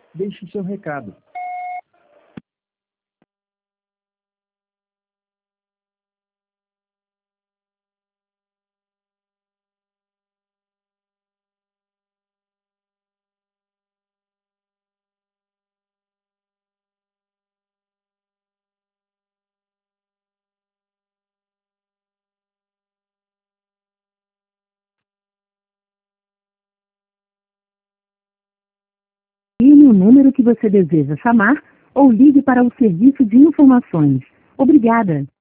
Deixe seu recado. Envie o número que você deseja chamar ou ligue para o serviço de informações. Obrigada.